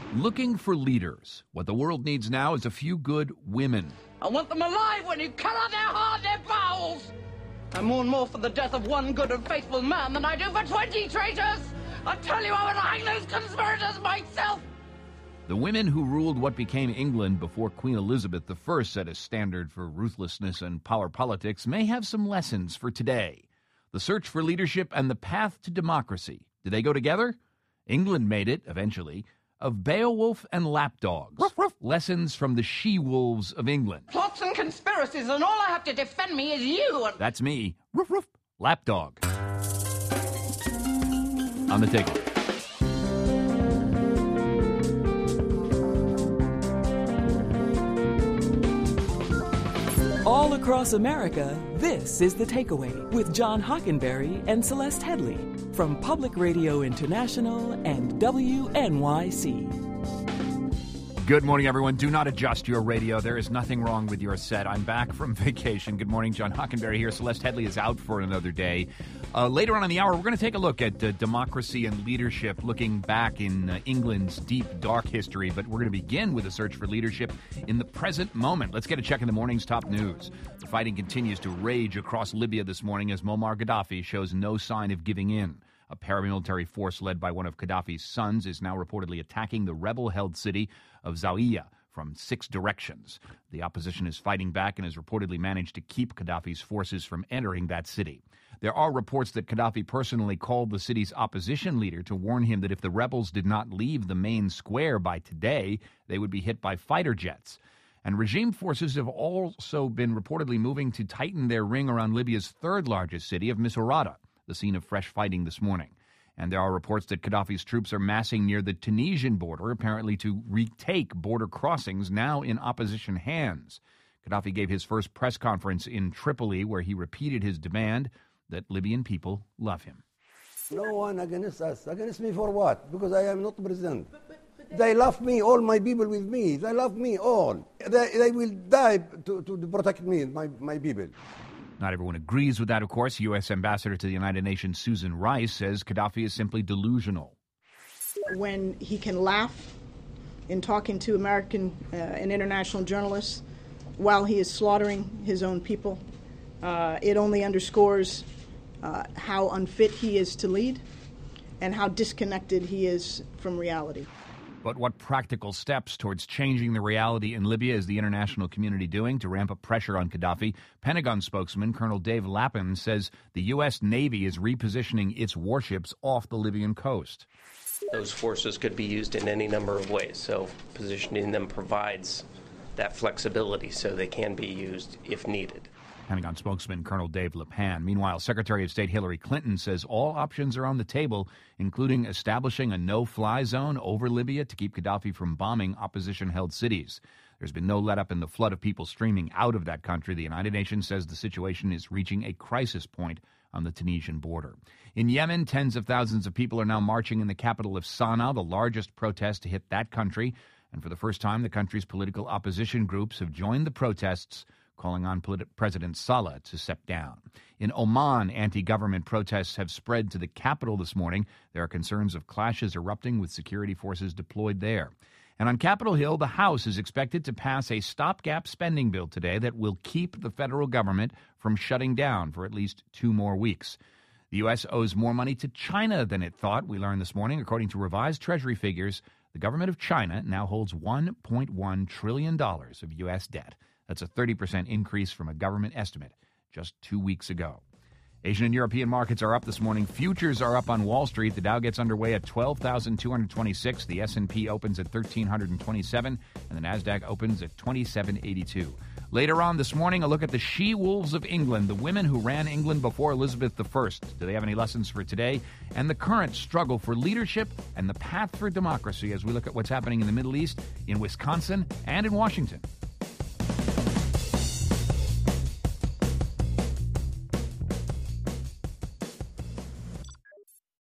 Looking for leaders. What the world needs now is a few good women. I want them alive when you cut out their heart, their bowels. I mourn more for the death of one good and faithful man than I do for 20 traitors. I tell you, I would hang those conspirators myself. The women who ruled what became England before Queen Elizabeth I set a standard for ruthlessness and power politics may have some lessons for today. The search for leadership and the path to democracy. Do they go together? England made it, eventually, of Beowulf and lapdogs. Ruff, ruff. Lessons from the she-wolves of England. Plots and conspiracies, and all I have to defend me is you. That's me. Ruff, ruff. Lapdog. On the takeaway. All across America, this is The Takeaway with John Hockenberry and Celeste Headley from Public Radio International and WNYC. Good morning, everyone. Do not adjust your radio. There is nothing wrong with your set. I'm back from vacation. Good morning. John Hockenberry here. Celeste Headley is out for another day. Later on in the hour, we're going to take a look at democracy and leadership, looking back in England's deep, dark history. But we're going to begin with a search for leadership in the present moment. Let's get a check in the morning's top news. The fighting continues to rage across Libya this morning as Muammar Gaddafi shows no sign of giving in. A paramilitary force led by one of Gaddafi's sons is now reportedly attacking the rebel-held city of Zawiya from 6 directions. The opposition is fighting back and has reportedly managed to keep Gaddafi's forces from entering that city. There are reports that Gaddafi personally called the city's opposition leader to warn him that if the rebels did not leave the main square by today, they would be hit by fighter jets. And regime forces have also been reportedly moving to tighten their ring around Libya's third largest city of Misrata, the scene of fresh fighting this morning. And there are reports that Gaddafi's troops are massing near the Tunisian border, apparently to retake border crossings now in opposition hands. Gaddafi gave his first press conference in Tripoli, where he repeated his demand that Libyan people love him. No one against us. Against me for what? Because I am not president. They love me, all my people with me. They love me all. They will die to protect me, my people. Not everyone agrees with that, of course. U.S. Ambassador to the United Nations Susan Rice says Gaddafi is simply delusional. When he can laugh in talking to American and international journalists while he is slaughtering his own people, it only underscores how unfit he is to lead and how disconnected he is from reality. But what practical steps towards changing the reality in Libya is the international community doing to ramp up pressure on Gaddafi? Pentagon spokesman Colonel Dave Lappin says the U.S. Navy is repositioning its warships off the Libyan coast. Those forces could be used in any number of ways, so positioning them provides that flexibility so they can be used if needed. Pentagon spokesman Colonel Dave Lappin. Meanwhile, Secretary of State Hillary Clinton says all options are on the table, including establishing a no-fly zone over Libya to keep Gaddafi from bombing opposition-held cities. There's been no let-up in the flood of people streaming out of that country. The United Nations says the situation is reaching a crisis point on the Tunisian border. In Yemen, tens of thousands of people are now marching in the capital of Sana'a, the largest protest to hit that country. And for the first time, the country's political opposition groups have joined the protests, calling on President Saleh to step down. In Oman, anti-government protests have spread to the capital this morning. There are concerns of clashes erupting with security forces deployed there. And on Capitol Hill, the House is expected to pass a stopgap spending bill today that will keep the federal government from shutting down for at least 2 more weeks. The U.S. owes more money to China than it thought, we learned this morning. According to revised Treasury figures, the government of China now holds $1.1 trillion of U.S. debt. That's a 30% increase from a government estimate just 2 weeks ago. Asian and European markets are up this morning. Futures are up on Wall Street. The Dow gets underway at 12,226. The S&P opens at 1,327. And the NASDAQ opens at 2,782. Later on this morning, a look at the she-wolves of England, the women who ran England before Elizabeth I. Do they have any lessons for today? And the current struggle for leadership and the path for democracy as we look at what's happening in the Middle East, in Wisconsin, and in Washington.